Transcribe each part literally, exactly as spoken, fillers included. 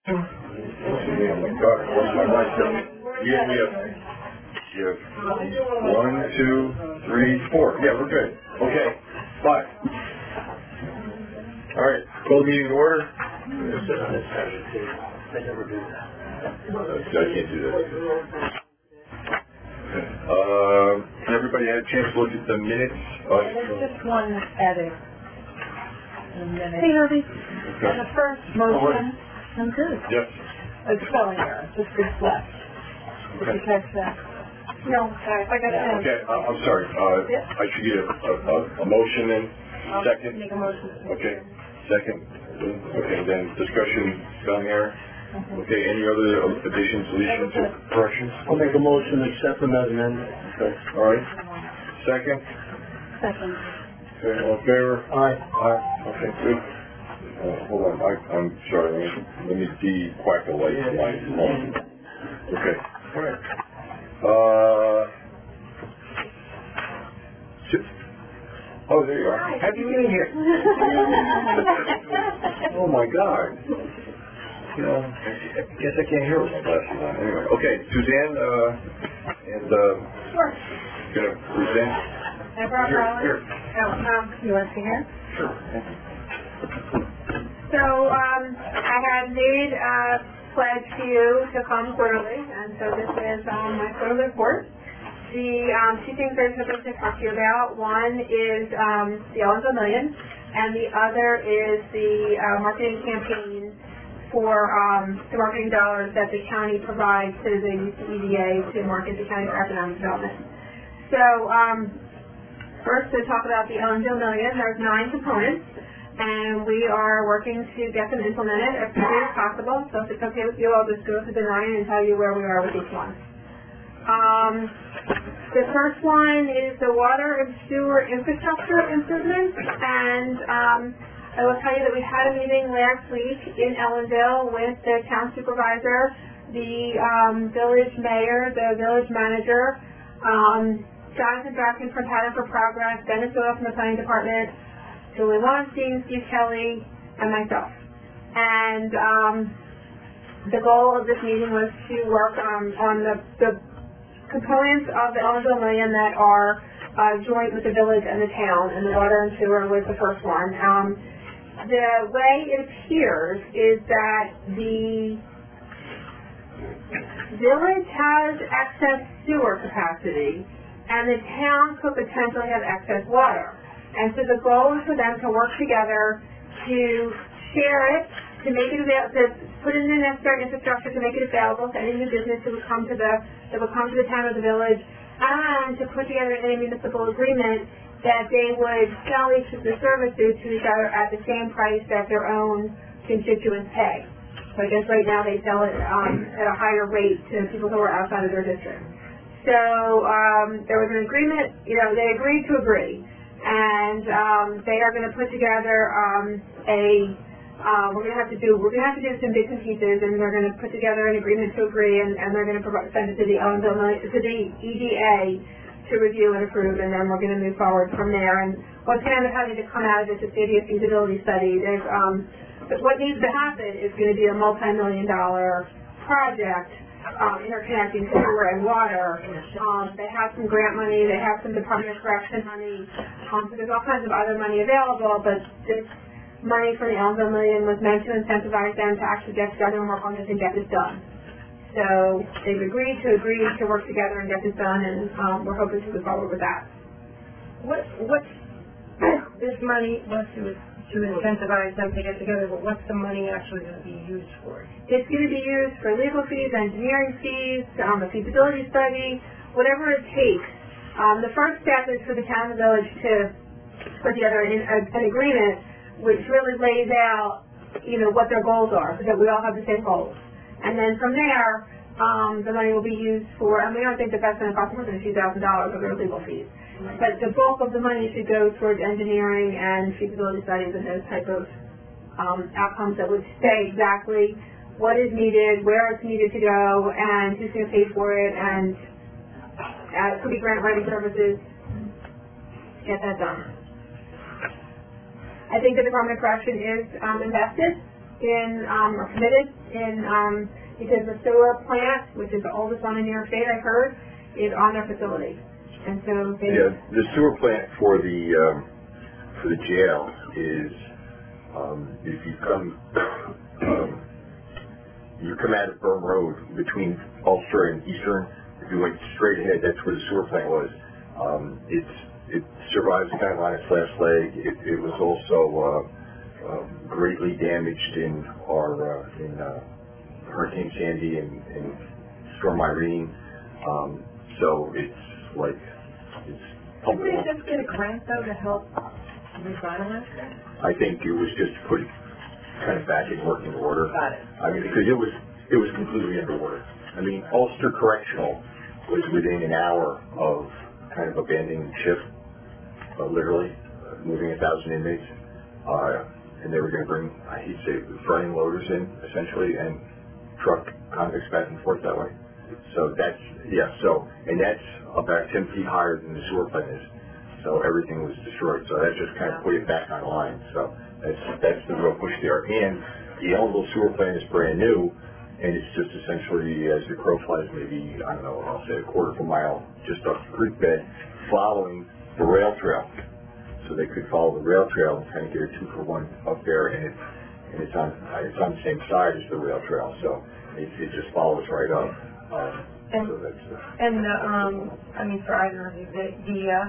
Oh my God, what's my life doing? We have, we have, we have one, two, three, four. Yeah, we're good. Okay, five. All right, call the meeting to order. I never do that. I can't do that. Uh, everybody had a chance to look at the minutes? Uh, There's just one edit. Hey, Herbie. Okay. On the first motion, I'm good. Yes. A spelling error, just reflect. Did you catch that? No, sorry, I got that. Okay, uh, I'm sorry. Uh, Yeah. I should get a, a, a motion then. I'll Second. make a motion. Okay. Second. Okay, then discussion, spelling error. Okay, any other additions, deletions, or corrections? I'll make a motion to accept them as amended. Okay, all right. Second? Second. Okay, all in favor? Aye. Aye. Okay, good. Uh, hold on, I, I'm sorry, let me, let me de-quack the light from my phone. Okay, all right. Uh, sit. Oh, there you are. Have you been here? Oh my God. You know, I guess I can't hear with my glasses on. Anyway, okay, Suzanne, uh, and, uh, Sure. gonna present. I brought Here, Rollins. here. Oh, um, you want to see here? Sure. So um, I had made a pledge to you to come quarterly, and so this is um, my quarterly report. The um, two things I was hoping to talk to you about, one is um, the Ellensville Million, and the other is the uh, marketing campaign for um, the marketing dollars that the county provides to the U C E D A to market the county for economic development. So um, first to talk about the Ellensville Million, there's nine components. And we are working to get them implemented as quickly as possible. So if it's okay with you, I'll just go through the nine and tell you where we are with each one. Um, the first one is the water and sewer infrastructure improvements. And um, I will tell you that we had a meeting last week in Ellensville with the town supervisor, the um, village mayor, the village manager, um, Jonathan Bracken from Pattern for Progress, Dennis Doyle from the planning department, Julie Weinstein, Steve Kelly, and myself. And um, the goal of this meeting was to work um, on the, the components of the Ellensville Million that are uh, joint with the village and the town, and the water and sewer was the first one. Um, the way it appears is that the village has excess sewer capacity, and the town could potentially have excess water. And so the goal is for them to work together to share it, to make it available, to put in the necessary infrastructure to make it available to any new business that would come to the that would come to the town or the village, and to put together a municipal agreement that they would sell each of the services to each other at the same price that their own constituents pay. So I guess right now they sell it um, at a higher rate to people who are outside of their district. So um, there was an agreement. You know, they agreed to agree. And um, they are going to put together um, a. Uh, we're going to have to do. We're going to have to do some bits and pieces, and they're going to put together an agreement to agree, and, and they're going to provide, send it to the Ellensville to the E D A to review and approve, and then we're going to move forward from there. And what's going to end up having to come out of this is going to be a feasibility study. There's um, but what needs to happen is going to be a multi-million dollar project. Um, interconnecting sewer and water. Um, they have some grant money, they have some Department of Correction money, um, so there's all kinds of other money available, but this money from the Ellensville Million was meant to incentivize them to actually get together and work on this and get this done. So they've agreed to agree to work together and get this done, and um, we're hoping to move forward with that. What, what's this money was to, to incentivize them to get together, but what's the money actually going to be used for? It's going to be used for legal fees, engineering fees, um, a feasibility study, whatever it takes. Um, the first step is for the town and village to put together an, a, an agreement which really lays out, you know, what their goals are, so that we all have the same goals. And then from there, um, the money will be used for, and we don't think that that's going to cost more than a few thousand dollars of their legal fees. But the bulk of the money should go towards engineering and feasibility studies and those type of um, outcomes that would say exactly what is needed, where it's needed to go, and who's going to pay for it, and uh, it could be grant writing services. Get that done. I think the Department of Correction is um, invested in, um, or committed in, um, because the sewer plant, which is the oldest one in New York State, I've heard, is on their facility. And so they... Yeah, the sewer plant for the, um, for the jail is, um, if you come, um, you come out of Burn Road between Ulster and Eastern, if you went straight ahead, that's where the sewer plant was. Um, it's, it survives kind of on its last leg. It, it was also, uh, uh, greatly damaged in our, uh, in, uh, Hurricane Sandy and, and Storm Irene. Um, so it's like, it's Did they just get a grant though to help revitalize that? I think it was just to put it kind of back in working order. Got it. I mean, because it was, it was completely underwater. I mean, Ulster Correctional was within an hour of kind of abandoning ship, uh, literally, uh, moving a thousand inmates. Uh, and they were going to bring, I hate to say, front-end loaders in, essentially, and truck convicts back and forth that way. So that's, yeah, so, and that's about ten feet higher than the sewer plant is. So everything was destroyed. So that just kind of put it back online. So that's, that's the real push there. And the Ellenville sewer plant is brand new, and it's just essentially, as the crow flies, maybe, I don't know, I'll say a quarter of a mile just up the creek bed, following the rail trail. So they could follow the rail trail and kind of get a two for one up there, and it's, and it's on, it's on the same side as the rail trail. So it, it just follows right up. Um, And, so that's, uh, and the, um, I mean, for either of you, the, the, uh,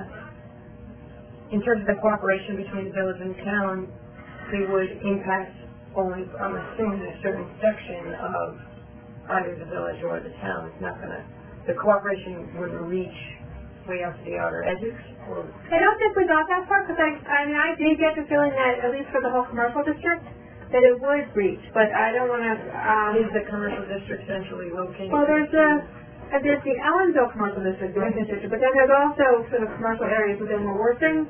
in terms of the cooperation between the village and the town, they would impact only, I'm assuming, a certain section of either the village or the town. It's not gonna, the cooperation wouldn't reach way out to the outer edges, or? I don't think we got that far, because I, I mean, I did get the feeling that, at least for the whole commercial district, that it would reach, but I don't want to, um... Is the commercial district centrally located? Well, there's the, uh, there's the Ellenville Commercial District, Business District, but then there's also sort of commercial areas within Worthing.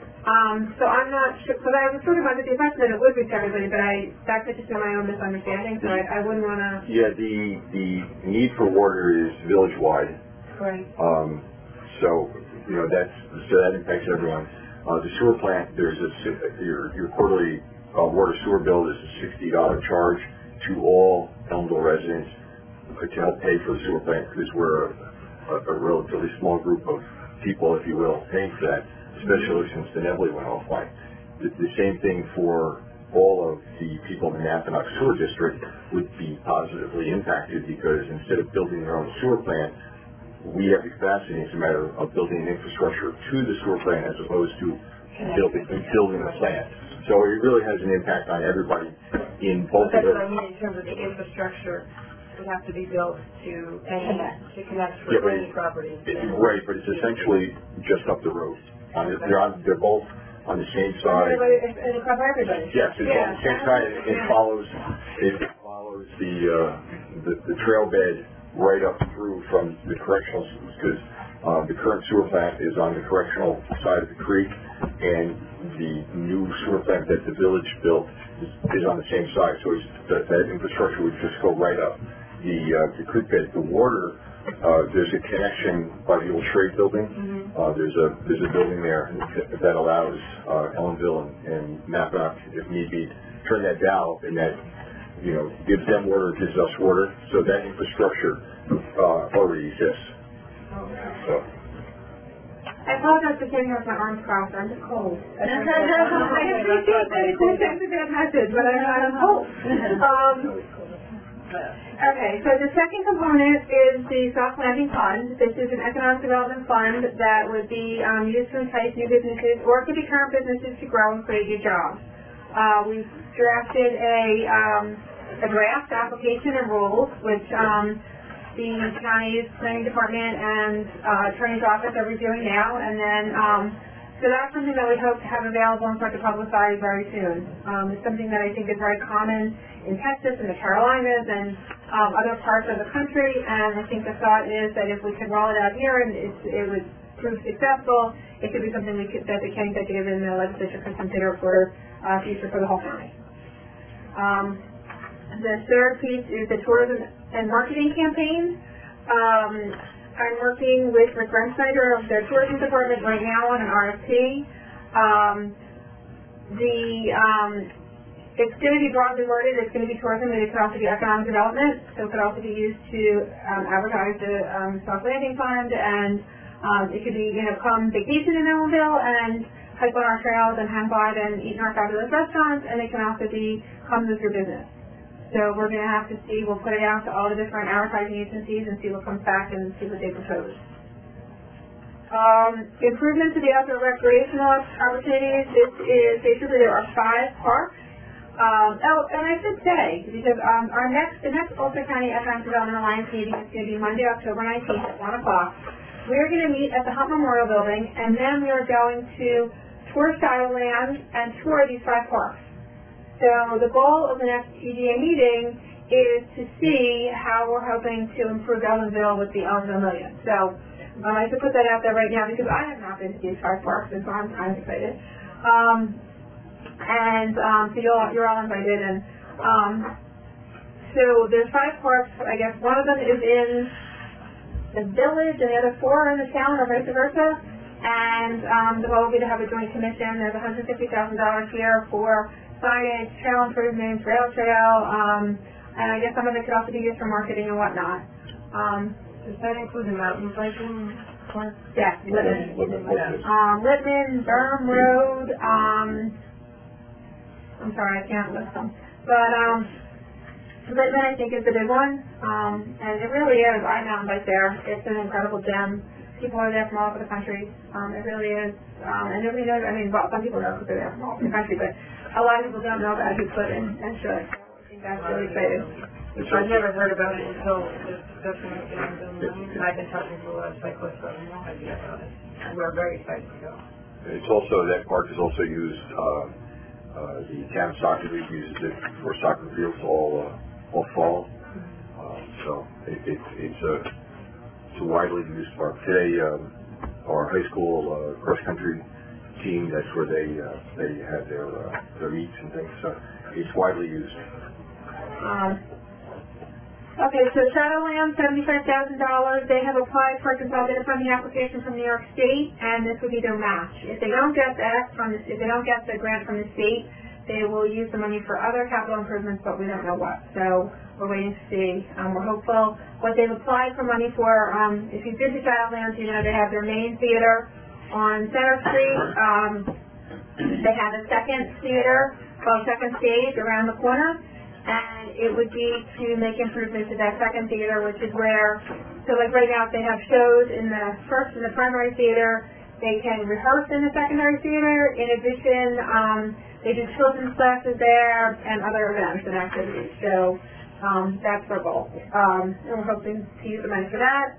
Um, so I'm not sure, because I was sort of under the impression that it would reach everybody, but I, that could just be my own misunderstanding, so I, I wouldn't want to... yeah, the, the need for water is village-wide. Right. Um, so, you know, that's, so that impacts everyone. Uh, the sewer plant, there's a, si- your, your quarterly uh, water sewer bill is a sixty dollar charge to all Ellenville residents uh, to help pay for the sewer plant, because we're a, a, a relatively small group of people, if you will, paying for that, especially since the Neville went offline. The, the same thing for all of the people in the Mackinac Sewer District would be positively impacted, because instead of building their own sewer plant, we have the capacity. It's a matter of building an infrastructure to the sewer plant as opposed to building, building a plant. So it really has an impact on everybody in both That's of what I those. mean, in terms of the infrastructure would have to be built to any, to connect Yeah, with but any property. It, right, but it's essentially just up the road. On the, they're, on, they're both on the same side. And it cover everybody. Yes, it's on the same side. It, it follows. It follows the, uh, the the trail bed right up through from the correctional, because uh, the current sewer plant is on the correctional side of the creek, and the new sewer plant that the village built is, is on the same side. So it's, that, that infrastructure would just go right up the uh, the creek bed. The water, uh, there's a connection by the old trade building. Mm-hmm. Uh, there's a there's a building there that allows uh, Ellenville and, and Mackinac, if need be, turn that valve, and that, you know, gives them water, gives us water. So that infrastructure uh, already exists. So. I apologize for standing here with my arms crossed. I'm just cold. I appreciate that it's a sensitive message, but I'm, I'm cold. Um, okay, so the second component is the soft landing fund. This is an economic development fund that would be um, used to entice new businesses, or it could be current businesses, to grow and create new jobs. Uh, we've drafted a, um, a draft application and rules, which um, the county's planning department and uh, attorney's office are reviewing now, and then um, so that's something that we hope to have available and start to publicize very soon. Um, it's something that I think is very common in Texas and the Carolinas and um, other parts of the country, and I think the thought is that if we could roll it out here and it's, it would prove successful, it could be something we could, that the county executive and the legislature could consider for uh, future for the whole county. Um, The third piece is the tourism and marketing campaign. Um, I'm working with Rick Rensnyder of the tourism department right now on an R F P. Um, the um, it's going to be broadly worded. It's going to be tourism, but it could also be economic development. So it could also be used to um, advertise the um, Soft Landing Fund, and um, it could be, you know, come vacation in Ellenville and hike on our trails and hang out and eat in our fabulous restaurants, and it can also be come with your business. So we're going to have to see. We'll put it out to all the different advertising agencies and see what comes back and see what they propose. Um, improvements to the outdoor recreational opportunities. This is basically there are five parks. Um, oh, and I should say, because um, our next, the next Ulster County Economic Development Alliance meeting is going to be Monday, October nineteenth at one o'clock. We're going to meet at the Hunt Memorial Building, and then we are going to tour Shadowland and tour these five parks. So the goal of the next E D A meeting is to see how we're hoping to improve Ellenville with the Ellenville Million. So um, I have to put that out there right now because I have not been to these five parks, and so I'm kind of excited. Um, And um, so you're all, you're all invited. And um, so there's five parks. I guess one of them is in the village, and the other four are in the town, or vice versa. And um, the goal will be to have a joint commission. There's one hundred fifty thousand dollars here for signage, trail improvements, rail trail, um, and I guess some of it could also be used for marketing and whatnot. Um, Does that include the mountain biking park? yeah, Littman. Littman. Um, Littman, Durham Road. Um, I'm sorry, I can't list them. But um, Littman, I think, is the big one. Um, and it really is. I mountain bike there. It's an incredible gem. People are there from all over the country. Um, it really is. Um, and nobody knows. I mean, well, some people know because they're there from all over the country, but a lot of people don't know about it who could and, and should. So I think that's really exciting. I've never heard about it until this discussion has been done, and I've been talking to a lot of cyclists, so I have no idea about it. And we're very excited to go. It's also, that park is also used, uh, uh, the town soccer league uses it for soccer fields all, uh, all fall. Um, so it, it, it's a, it's a widely used park. Today, um, our high school uh, cross-country team, that's where they uh, they have their uh, their meets and things. So it's widely used. Um, okay, so Shadowland, seventy-five thousand dollars. They have applied for a consolidated funding application from New York State, and this would be their match. If they don't get that from the, if they don't get the grant from the state, they will use the money for other capital improvements, but we don't know what. So we're waiting to see. Um, we're hopeful. What they've applied for money for, um, if you've been to Shadowland, you know they have their main theater on Center Street. Um, they have a second theater, called second stage, around the corner. And it would be to make improvements to that second theater, which is where, so like right now, if they have shows in the first, in the primary theater, they can rehearse in the secondary theater. In addition, um, they do children's classes there and other events and activities. So um, that's their goal. Um, and we're hoping to use the money for that.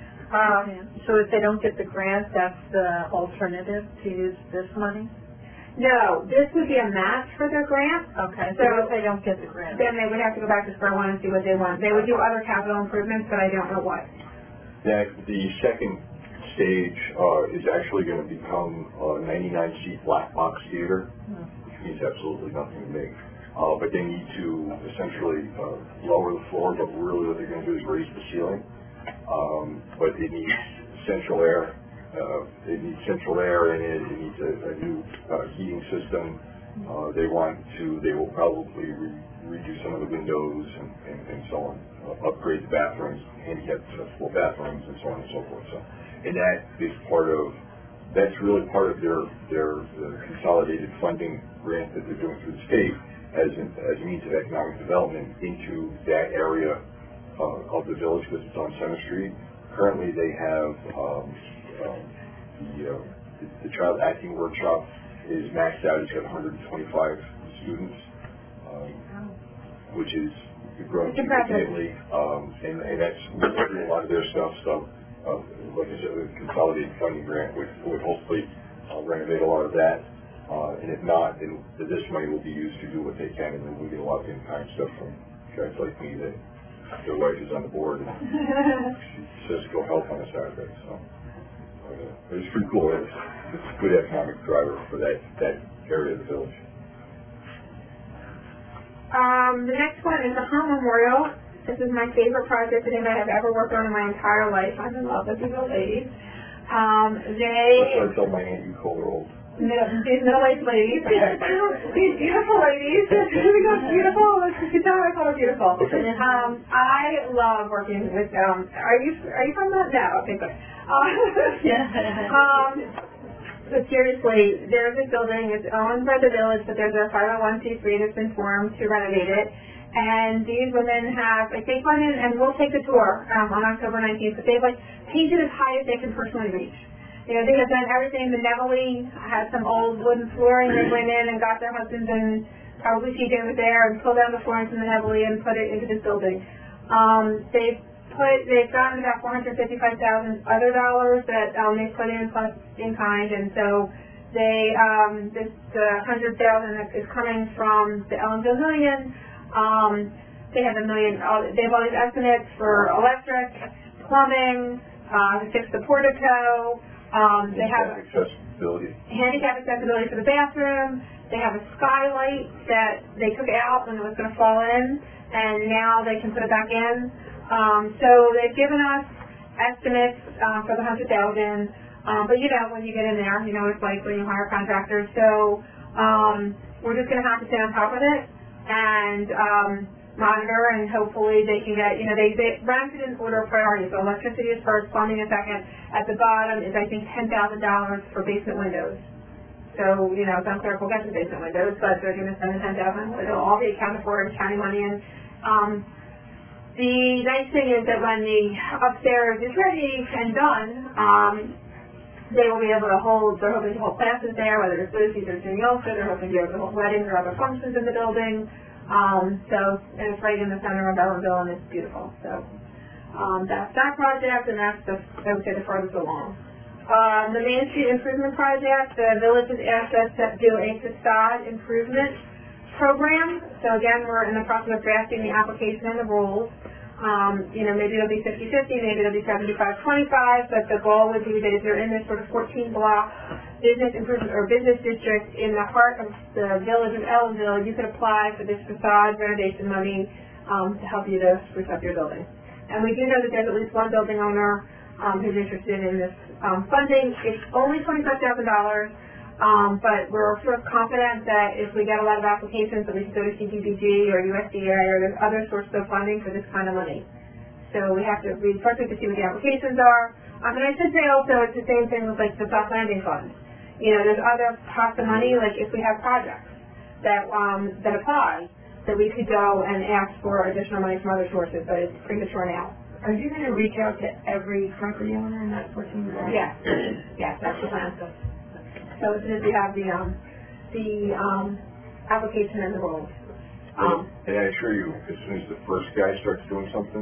Um, So if they don't get the grant, that's the alternative to use this money? no, this would be a match for their grant. Okay, So so if they don't get the grant. then they would have to go back to square one and see what they want. They would do other capital improvements, but I don't know what. That the second stage uh, is actually going to become a ninety-nine seat black box theater, which means absolutely nothing to me. Uh, but they need to essentially uh, lower the floor, but really what they're going to do is raise the ceiling. Um, but it needs central air. Uh, they need central air in it. It needs a, a new uh, heating system. Uh, they want to. They will probably re- redo some of the windows and, and, and so on. Uh, upgrade the bathrooms, handicap accessible bathrooms, and so on and so forth. So, and that is part of. That's really part of their their uh, consolidated funding grant that they're doing through the state as an, as a means of economic development into that area uh, of the village because it's on Center Street. Currently, they have. Um, Um, the, uh, the, the child acting workshop is maxed out. It's got one hundred twenty-five students, um, which is growing significantly, um, and, and that's a lot of their stuff. So, uh, like I said, the consolidated funding grant would, would hopefully uh, renovate a lot of that. Uh, and if not, then this money will be used to do what they can, and then we get a lot of in-kind stuff from guys like me that their wife is on the board and she says go help on a Saturday. So. Uh, it's pretty cool. It's, it's a good economic driver for that, that area of the village. Um, the next one is the Hunt Memorial. This is my favorite project that I have ever worked on in my entire life. I'm in love with these old ladies. Um, they... That's why I tell my aunt you call her old. middle, these middle-aged ladies, these beautiful ladies, beautiful, you can tell I call her beautiful. Um, I love working with, um, are you, are you from that? No, okay, good. Uh, um, but seriously, there's this building, it's owned by the village, but there's a five oh one c three that's been formed to renovate it. And these women have, like, they come in, and we'll take the tour um, on October nineteenth, but they've, like, painted as high as they can personally reach. You know, they have done everything. The Neville had some old wooden flooring. They went in and got their husbands, and probably T J was there, and pulled down the flooring from the Neville and put it into this building. Um, they've put, they've gotten about four hundred fifty-five thousand other dollars that um, they put in plus in kind, and so they, um, this uh, one hundred thousand that is coming from the Ellenville Million. Um, they have a million, uh, they have all these estimates for electric, plumbing, uh, to fix the portico, um, they have accessibility. handicap accessibility for the bathroom, they have a skylight that they took out when it was going to fall in, and now they can put it back in. Um, so they've given us estimates uh, for the one hundred thousand dollars, um, but you know, when you get in there, you know, it's like when you hire contractors, so um, we're just going to have to stay on top of it and um, monitor, and hopefully they can get, you know, they, they rank it in order of priority. So electricity is first, plumbing is second. At the bottom is, I think, ten thousand dollars for basement windows. So, you know, some clerk will get the basement windows, but they're going to spend the ten thousand dollars. It'll all be accounted for in county money. And um, the nice thing is that when the upstairs is ready and done, um, they will be able to hold, they're hoping to hold classes there, whether it's Lucy's or Juniolka, they're hoping to be able to hold weddings or other functions in the building. Um, so, and it's right in the center of Ellenville, and it's beautiful. So, um, that's that project, and that's the, I would say, the furthest along. Uh, the Main Street Improvement Project, the village has asked us to do a facade improvement program. So again, we're in the process of drafting the application and the rules. Um, you know, maybe it'll be fifty fifty, maybe it'll be seventy-five twenty-five, but the goal would be that if you're in this sort of fourteen block business improvement or business district in the heart of the village of Ellenville, you could apply for this facade renovation money um, to help you to spruce up your building. And we do know that there's at least one building owner um, who's interested in this um, funding. It's only twenty-five thousand dollars, um, but we're sort of confident that if we get a lot of applications, that we can go to C D B G or U S D A or there's other sources of funding for this kind of money. So we have to, we first have to see what the applications are. Um, and I should say also it's the same thing with like the soft landing fund. You know, there's other pots of money, like if we have projects that um, that apply, that we could go and ask for additional money from other sources, but it's premature now. Are you going to reach out to every property owner in that fourteen block? Yes, yes, that's the plan. So as soon as we have the um, the um, application and the rules. Um, and I assure you, as soon as the first guy starts doing something,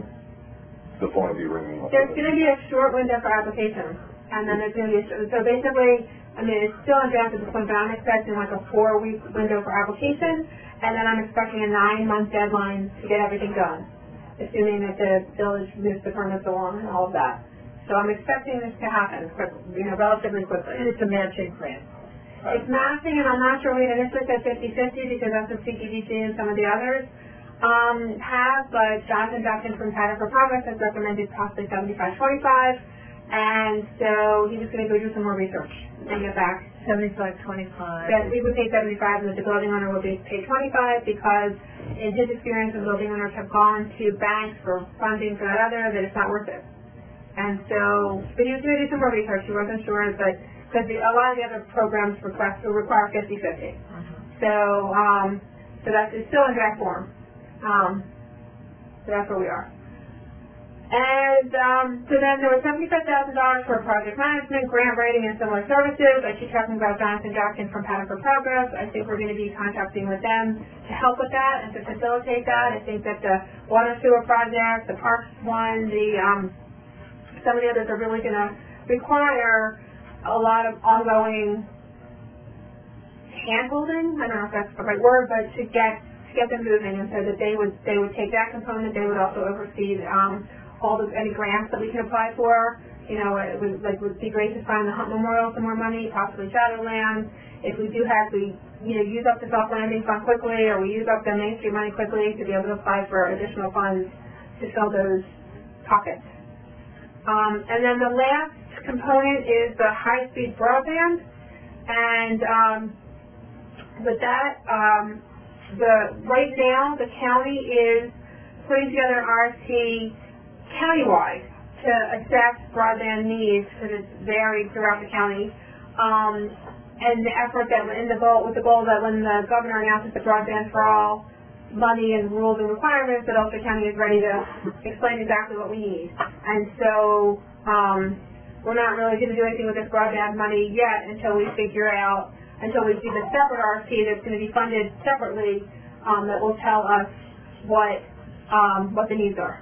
the phone will be ringing up. There's going to be a short window for applications, and then there's going to be a, so basically, I mean, it's still in draft at this point, but I'm expecting like a four-week window for application, and then I'm expecting a nine-month deadline to get everything done, assuming that the village moves the permits along and all of that. So I'm expecting this to happen, quick, you know, relatively quickly. And it's a matching grant. It's matching, and I'm not sure we initially said fifty fifty because that's what C D B G and some of the others um, have, but Jonathan Jackson from Pattern for Progress has recommended possibly seventy-five twenty-five, and so he was going to go do some more research and get back. Seventy-five twenty-five. That we would pay seventy-five, and that the building owner would be paid twenty-five because, in his experience, the building owners have gone to banks for funding for that other, that it's not worth it. And so, but he was going to do some more research. He wasn't sure, but because a lot of the other programs request will require fifty fifty. Mm-hmm. So, um, so that's it's still in draft form. Um, so that's where we are. And um, so then there was seventy-five thousand dollars for project management, grant writing, and similar services. I keep talking about Jonathan Jackson from Pattern for Progress. I think we're going to be contracting with them to help with that and to facilitate that. I think that the water sewer project, the parks one, the um, some of the others are really going to require a lot of ongoing hand-holding. I don't know if that's the right word, but to get to get them moving, and so that they would they would take that component. They would also oversee um, all the any grants that we can apply for. You know, it would like would be great to find the Hunt Memorial some more money, possibly Shadowlands. If we do have we you know use up the soft landing fund quickly, or we use up the Main Street money quickly to be able to apply for additional funds to fill those pockets. Um, and then the last component is the high-speed broadband. And um, with that, um, the right now the county is putting together an R F P countywide to assess broadband needs because it's varied throughout the county. Um, and the effort that in the goal with the goal that when the governor announces the broadband for all money and rules and requirements, that Ulster County is ready to explain exactly what we need. And so um, we're not really going to do anything with this broadband money yet until we figure out, until we see the separate R F P that's going to be funded separately um, that will tell us what um, what the needs are.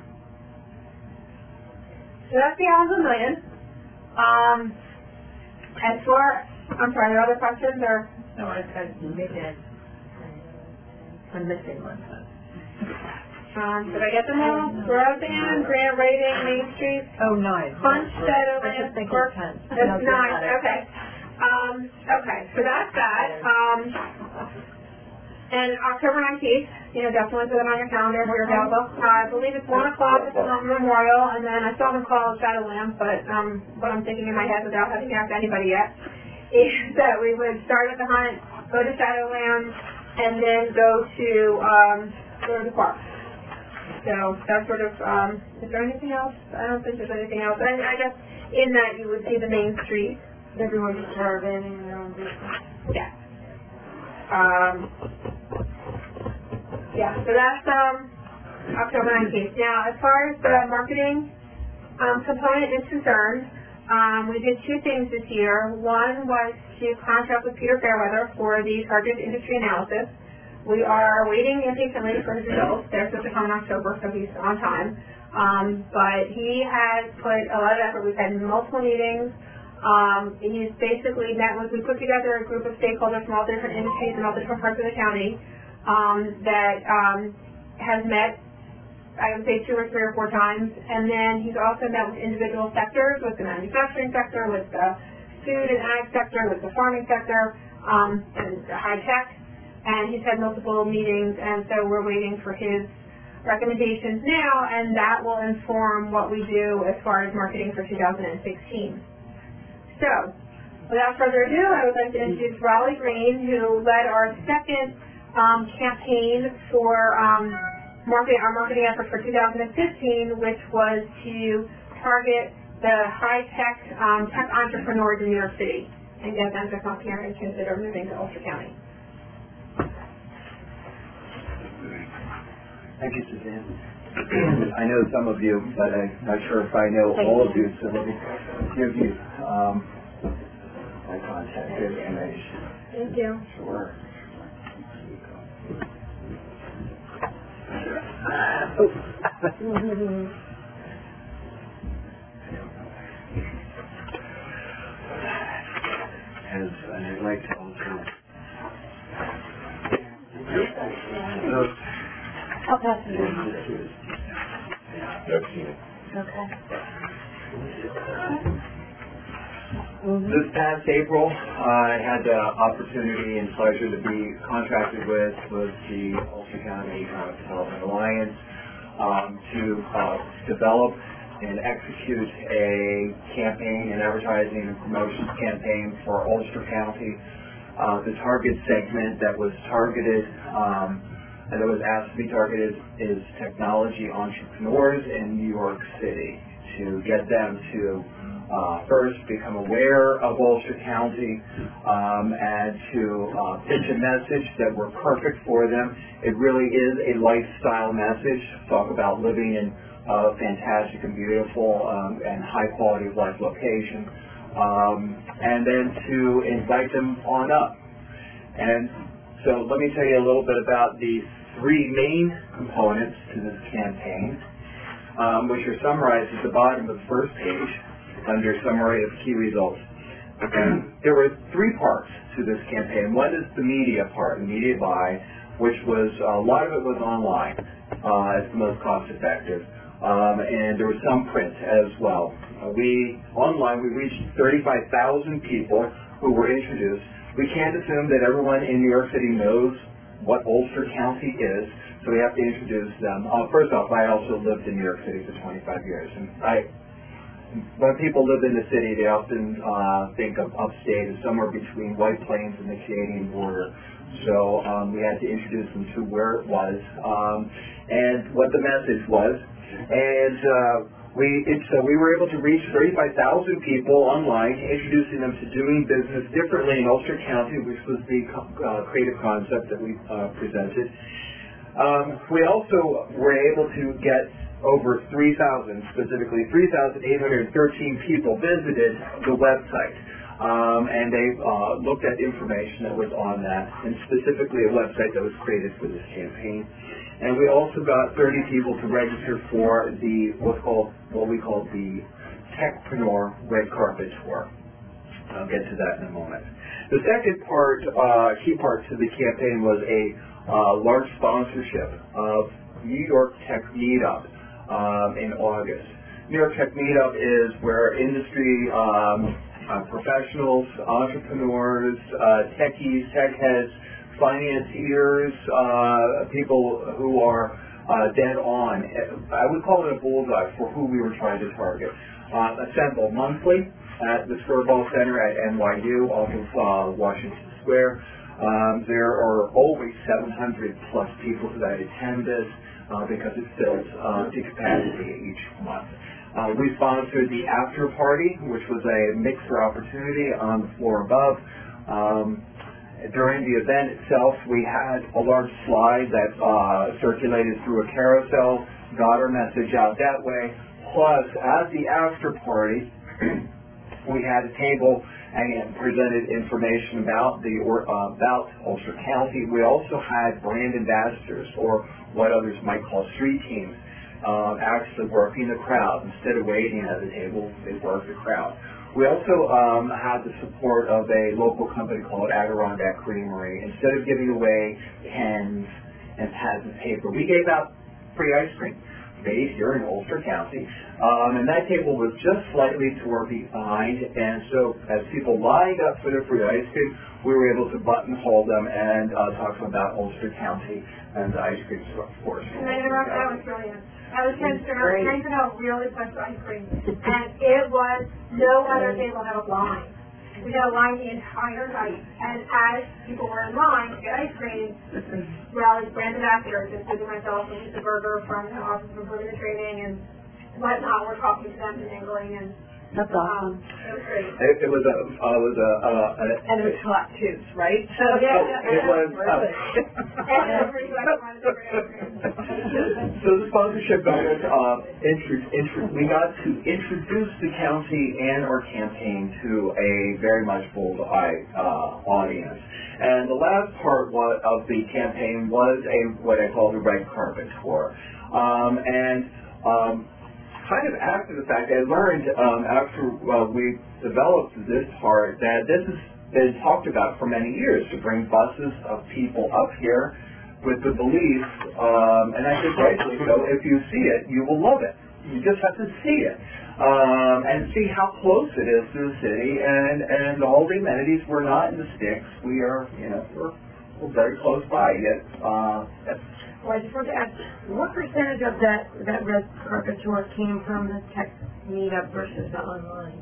So that's the Allen Million. Um, as for, I'm sorry, are there other questions or? No, I said maybe I'm missing one. Um, did I get them all? Broadband, grant rating, Main Street, Oh, nine. Punch, Shadow, I just think Work. it's ten. That's nine, okay. Um, okay, so that's that. Um, and October nineteenth, you know, definitely put it on your calendar if you're available. Uh, I believe it's one o'clock at the Mountain Memorial, and then I still haven't called Shadowland, but um, what I'm thinking in my head without having asked anybody yet is that we would start at the hunt, go to Shadowland, and then go to um, go to the park. So that's sort of, um, is there anything else? I don't think there's anything else. And I guess in that you would see the main street. Everyone just caravanning in their own business. Yeah. Um, yeah, so that's um, October nineteenth. Now, as far as the marketing um, component is concerned, um, we did two things this year. One was to contract with Peter Fairweather for the targeted industry analysis. We are waiting impatiently for his results. They're supposed to come in October, so he's on time. Um, but he has put a lot of effort. We've had multiple meetings. Um, he's basically met with, we put together a group of stakeholders from all different industries and all different parts of the county um, that um, has met, I would say, two or three or four times. And then he's also met with individual sectors, with the manufacturing sector, with the food and ag sector, with the farming sector, um, and high tech. And he's had multiple meetings, and so we're waiting for his recommendations now, and that will inform what we do as far as marketing for two thousand sixteen. So, without further ado, I would like to introduce Raleigh Green, who led our second um, campaign for um, marketing, our marketing effort for two thousand fifteen, which was to target the high-tech um, tech entrepreneurs in New York City and get them to come here and consider moving to Ulster County. Thank you, Suzanne. I know some of you, but I'm not sure if I know all of you, so let me give you um, my contact information. Thank you. Sure. As I'd like to also I'll pass it on. Okay. This past April, I had the opportunity and pleasure to be contracted with with the Ulster County uh, Development Alliance um, to uh, develop and execute a campaign, an advertising and promotions campaign for Ulster County. Uh, the target segment that was targeted um, and that was asked to be targeted is technology entrepreneurs in New York City, to get them to uh, first become aware of Ulster County um, and to uh, pitch a message that we're perfect for them. It really is a lifestyle message. Talk about living in a fantastic and beautiful um, and high quality of life location, um, and then to invite them on up. And so let me tell you a little bit about the three main components to this campaign, um, which are summarized at the bottom of the first page under summary of key results. There were three parts to this campaign. One is the media part, the media buy, which was, a lot of it was online. Uh, it's the most cost effective. Um, and there was some print as well. Uh, we, online, we reached thirty-five thousand people who were introduced. We can't assume that everyone in New York City knows what Ulster County is, so we have to introduce them. Uh, first off, I also lived in New York City for twenty-five years, and I when people live in the city, they often uh, think of upstate as somewhere between White Plains and the Canadian border. So um, we had to introduce them to where it was um, and what the message was. And uh, we it, so we were able to reach thirty-five thousand people online, introducing them to doing business differently in Ulster County, which was the uh, creative concept that we uh, presented. Um, we also were able to get over three thousand, specifically three thousand eight hundred thirteen people visited the website. Um, and they uh, looked at information that was on that, and specifically a website that was created for this campaign. And we also got thirty people to register for the what's called what we call the Techpreneur Red Carpet Tour. I'll get to that in a moment. The second part, uh, key part to the campaign was a uh, large sponsorship of New York Tech Meetup um, in August. New York Tech Meetup is where industry um, uh, professionals, entrepreneurs, uh, techies, tech heads, financiers, uh, people who are uh, dead on. I would call it a bullseye for who we were trying to target. Uh, assemble monthly at the Skirball Center at N Y U off of uh, Washington Square. Um, there are always seven hundred plus people that attend this uh, because it fills uh, the capacity each month. Uh, we sponsored the after party, which was a mixer opportunity on the floor above. Um, During the event itself, we had a large slide that uh, circulated through a carousel, got our message out that way. Plus, at the after party, we had a table and presented information about the or, uh, about Ulster County. We also had brand ambassadors, or what others might call street teams, um, actually working the crowd. Instead of waiting at the table, they worked the crowd. We also um, had the support of a local company called Adirondack Creamery. Instead of giving away pens and pads of paper, we gave out free ice cream made here in Ulster County. Um, and that table was just slightly to our behind. And so as people lined up for their free ice cream, we were able to buttonhole them and uh, talk to them about Ulster County and the ice cream store, of course. And I interrupt, that was brilliant. I was trying to figure out, trying to know really punch ice cream. And it was, no other table had a line. We had a line the entire night. And as people were in line to get ice cream, rallied brand ambassadors, including myself and Lisa Berger from the Office of Improvement and Training and whatnot, we're talking to them and mingling and That's awesome. um, it was great. It, it was a, uh, was a, uh, a And it was hot too, right? So, yeah, yeah, it was, uh, and everybody wanted to bring ice cream. So the sponsorship got us, uh, intro, intro, we got to introduce the county and our campaign to a very much bullseye uh, audience. And the last part was, of the campaign was a what I call the red carpet tour. Um, and um, kind of after the fact, I learned um, after uh, we developed this part that this has been talked about for many years, to bring buses of people up here with the belief, um, and I think rightly so, if you see it, you will love it. You just have to see it. Um, and see how close it is to the city, and, and all the amenities, we're not in the sticks. We are, you know, we're, we're very close by. Yet, uh, Well, I just want to ask, what percentage of that, that red carpet tour came from the tech meetup versus the online?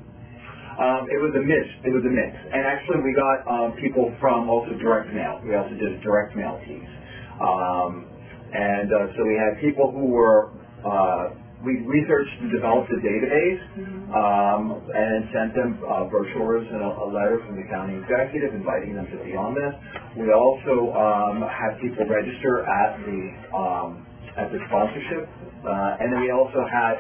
Um, it was a mix. It was a mix. And actually, we got um, people from also direct mail. We also did a direct mail piece. Um, and uh, so we had people who were, uh, we researched and developed a database um, and sent them uh, brochures and a, a letter from the county executive inviting them to be on this. We also um, had people register at the um, at the sponsorship, uh, and then we also had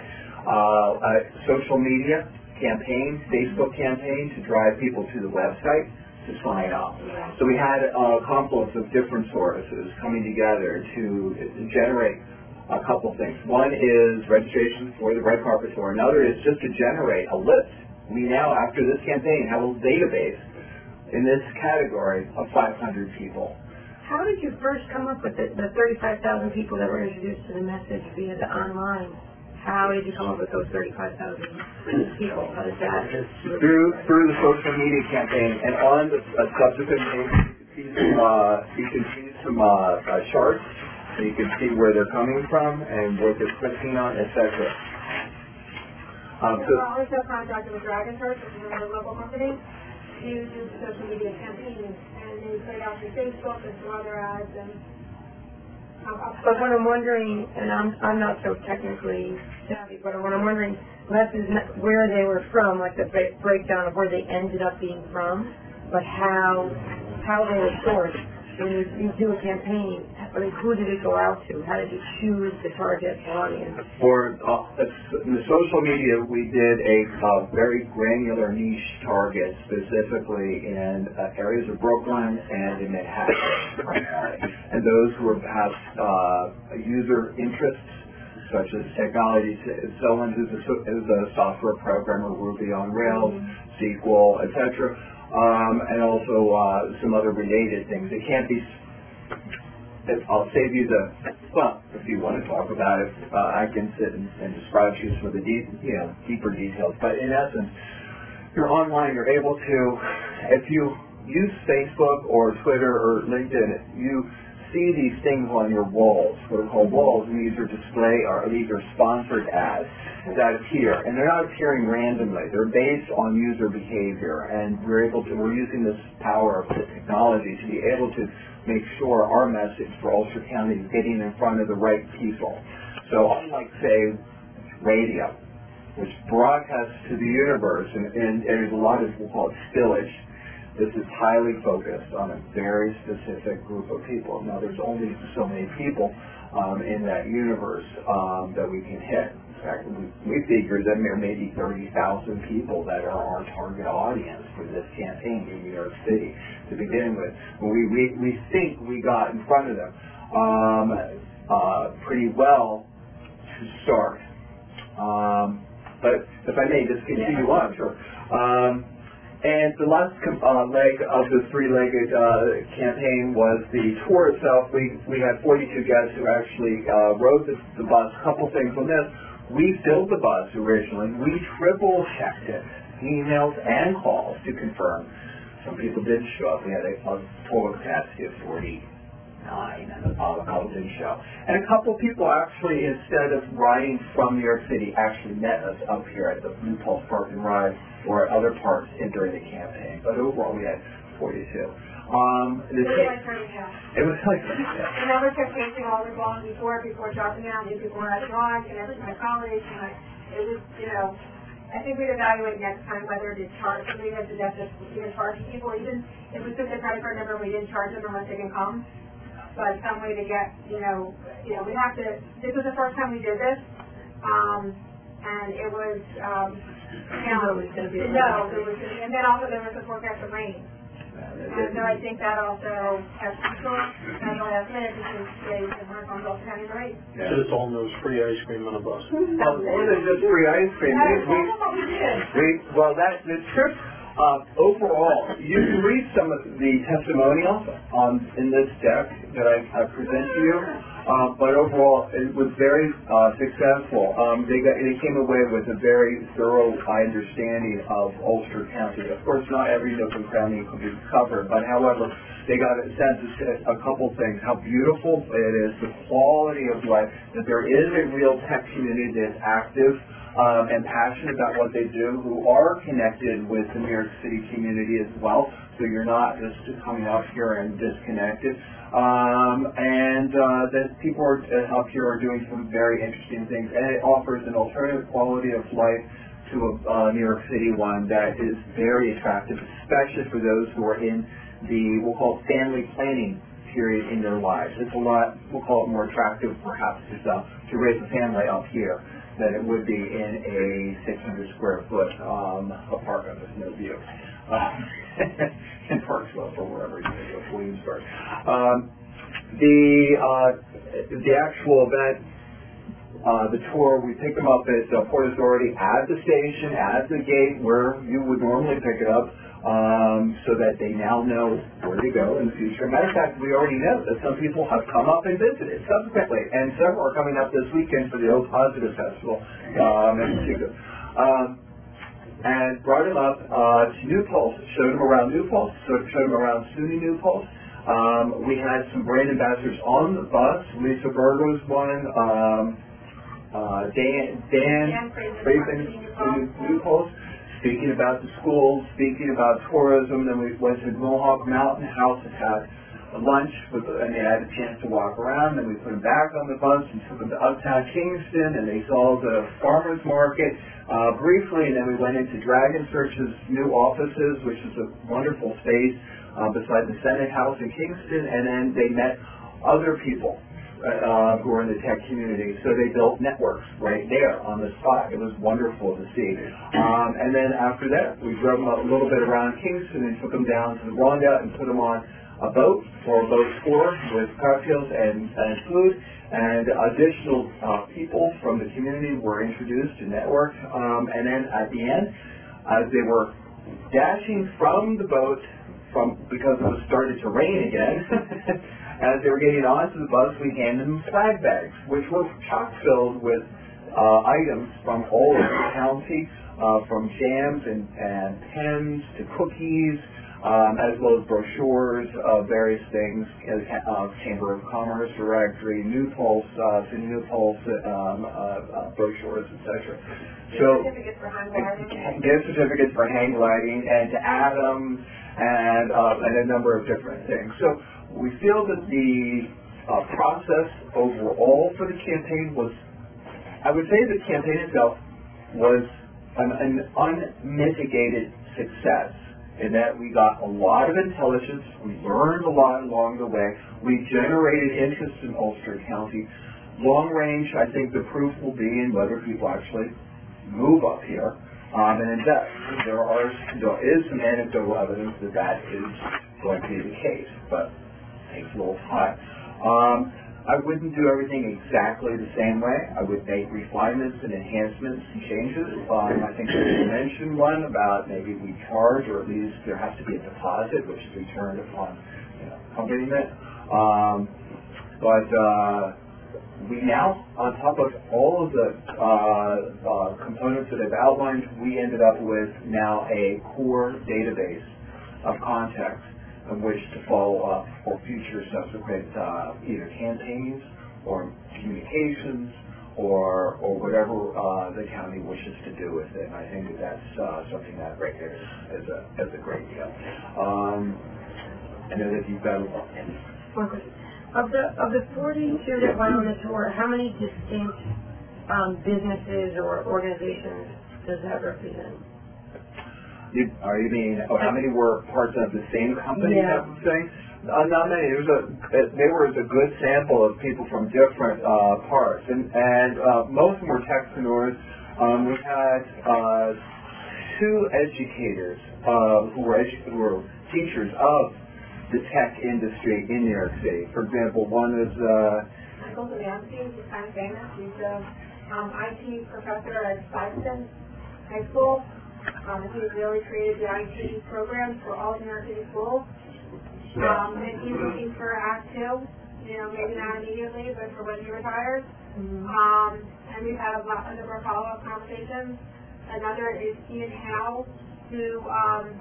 uh, a social media campaign, Facebook campaign, to drive people to the website to sign up. So we had a confluence of different sources coming together to generate a couple things. One is registration for the red carpet tour. Another is just to generate a list. We now, after this campaign, have a database in this category of five hundred people. How did you first come up with the, the thirty-five thousand people that were introduced to the message via the online? How did you come up with those thirty-five thousand people? How did that? Through through the social media campaign, and on the uh, subsequent page, you can see some, uh, you can see some uh, uh, charts, so you can see where they're coming from and what they're clicking on, et cetera. Um, So so, we're also contracted with Dragon Church, which is another local company, to do social media campaigns, and they put it out through Facebook and some other ads, and um, But what I'm wondering, and I'm, I'm not so technically savvy, but what I'm wondering, less is not where they were from, like the break- breakdown of where they ended up being from, but how, how they were sourced. When you, you do a campaign, I mean, who did it go out to? How did you choose the target audience? for uh, in the social media, we did a uh, very granular niche target, specifically in uh, areas of Brooklyn and in Manhattan primarily. And those who have uh, user interests, such as technology, someone who's a, who's a software programmer, Ruby on Rails, S Q L, et cetera, um, and also uh, some other related things. It can't be. I'll save you the. Well, if you want to talk about it, uh, I can sit and, and describe to you some of the de- you know deeper details. But in essence, you're online. You're able to, if you use Facebook or Twitter or LinkedIn, you see these things on your walls. What are called walls, and these are display or these are sponsored ads that appear, and they're not appearing randomly. They're based on user behavior, and we're able to. We're using this power of the technology to be able to make sure our message for Ulster County is getting in front of the right people. So unlike, say, radio, which broadcasts to the universe, and, and, and there's a lot of, we'll call it spillage, this is highly focused on a very specific group of people. Now, there's only so many people um, in that universe um, that we can hit. In fact, we, we figure that there may be thirty thousand people that are our target audience for this campaign in New York City to begin with. We, we, we think we got in front of them um, uh, pretty well to start. Um, but if I may just continue on, sure. Um, And the last uh, leg of the three-legged uh, campaign was the tour itself. We we had forty-two guests who actually uh, rode the, the bus. A couple things on this. We filled the bus originally. We triple-checked it, emails and calls to confirm. Some people didn't show up. We had a, a total capacity of forty-nine, and a couple didn't show. And a couple people actually, instead of riding from New York City, actually met us up here at the New Pulse Park and Ride or at other parks in, during the campaign. But overall, we had forty-two. Um, the it was like turning out. It was like turning out. And I was kept pacing all week long before, before dropping out, and before I launched, and everything my college, and I, it was, you know, I think we'd evaluate next time whether to charge, somebody had suggested even charging people, even if we took the credit card number, we didn't charge them unless they can come. But some way to get, you know, you know, we have to, this was the first time we did this, um, and it was, um, you know, No, it was gonna be- no, it was, and then also there was a forecast of rain. And so I think that also has control, and the last minute, because they weren't on Gulf County right. Yeah. Just all those free ice cream on a bus. Well, more than just free ice cream. We, That's we, what we did. we, well, that the trip uh, overall, you can read some of the testimonials um, in this deck that I, I present to you. Uh, but overall, it was very uh, successful. Um, they got, they came away with a very thorough understanding of Ulster County. Of course, not every nook and cranny could be covered, but however, they got a sense of a couple things: how beautiful it is, the quality of life, that there is a real tech community that's active um, and passionate about what they do, who are connected with the New York City community as well. So you're not just coming up here and disconnected. Um, and uh, that people are, uh, up here are doing some very interesting things, and it offers an alternative quality of life to a uh, New York City one that is very attractive, especially for those who are in the, we'll call it family planning period in their lives. It's a lot, we'll call it more attractive perhaps to, uh, to raise a family up here than it would be in a six hundred square foot um, apartment with no view. Uh, in Parksville or wherever you may go, Williamsburg. Um, the uh, the actual event, uh, the tour, we pick them up at uh, Port Authority at the station, at the gate where you would normally pick it up, um, so that they now know where to go in the future. Matter of fact, we already know that some people have come up and visited subsequently, and several are coming up this weekend for the O Positive Festival um, in particular. Um, and brought him up uh, to New Paltz, showed him around New Paltz, showed him around SUNY New Paltz. Um, we had some brand ambassadors on the bus. Lisa Berg was one. Um, uh, Dan, Dan Dan Fraser, Fraser, New New Post, speaking about the schools, speaking about tourism. Then we went to Mohawk Mountain House and had a lunch, with, and they had a chance to walk around. Then we put them back on the bus and took them to Uptown Kingston, and they saw the farmers market uh, briefly. And then we went into Dragon Search's new offices, which is a wonderful space uh, beside the Senate House in Kingston. And then they met other people Uh, who are in the tech community. So they built networks right there on the spot. It was wonderful to see. Um, and then after that, we drove them a little bit around Kingston and took them down to the Ronda and put them on a boat for a boat tour with cocktails and, and food. And additional uh, people from the community were introduced to network. Um, and then at the end, as they were dashing from the boat, from because it was started to rain again, as they were getting onto the bus, we handed them swag bags, which were chock-filled with uh, items from all over the county, uh, from jams and, and pens to cookies, um, as well as brochures of various things, uh, Chamber of Commerce directory, New Pulse, uh, New Pulse um, uh, uh, brochures, et cetera. So, certificates for hang gliding. gift certificates for hang gliding, and to Adams, and, uh, and a number of different things. So we feel that the uh, process overall for the campaign was, I would say the campaign itself was an, an unmitigated success in that we got a lot of intelligence, we learned a lot along the way, we generated interest in Ulster County. Long range, I think the proof will be in whether people actually move up here um, and invest. There are there is some anecdotal evidence that that is going to be the case, but it takes a little time. Um, I wouldn't do everything exactly the same way. I would make refinements and enhancements and changes. Um, I think you mentioned one about maybe we charge, or at least there has to be a deposit, which is returned upon you know, accompaniment. Um, but uh, we now, on top of all of the uh, uh, components that I've outlined, we ended up with now a core database of contacts in which to follow up for future subsequent uh, either campaigns or communications or or whatever uh, the county wishes to do with it. And I think that that's uh, something that right there is, is, a, is a great deal. Um, I know that you've got One question. Of the of the forty-two that went on the tour, how many distinct um, businesses or organizations does that represent? You, are you mean oh, how many were parts of the same company Yeah. type of thing? Uh, not many. There was a they were a good sample of people from different uh, parts, and and uh, most of them were techpreneurs. Um, we had uh, two educators uh, who were edu- who were teachers of the tech industry in New York City. For example, one is uh, Michael Demansky, he's kind of famous. He's a um, I T professor at Stuyvesant High School. Um, he really created the I T programs for all New York City schools. Um, and he's looking for Act Two, you know, maybe not immediately, but for when he retires. Mm-hmm. Um, and we've had a, lot, a number of follow-up conversations. Another is Ian Howe, who um,